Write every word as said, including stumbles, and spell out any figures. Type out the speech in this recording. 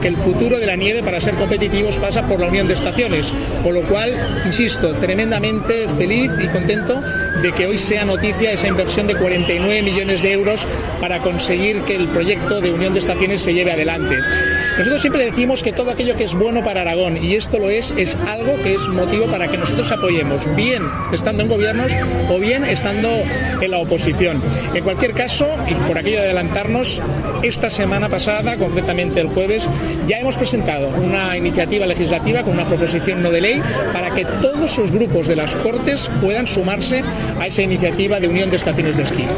que el futuro de la nieve para ser competitivos pasa por la unión de estaciones, con lo cual, insisto, tremendamente feliz y contento de que hoy sea noticia esa inversión de cuarenta y nueve millones de euros para conseguir que el proyecto de unión de estaciones se lleve adelante. Nosotros siempre decimos que todo aquello que es bueno para Aragón, y esto lo es, es algo que es motivo para que nosotros apoyemos, bien estando en gobiernos o bien estando en la oposición. En cualquier caso, y por aquello de adelantarnos, esta semana pasada, concretamente el jueves, ya hemos presentado una iniciativa legislativa con una proposición no de ley para que todos los grupos de las Cortes puedan sumarse a esa iniciativa de unión de estaciones de esquí.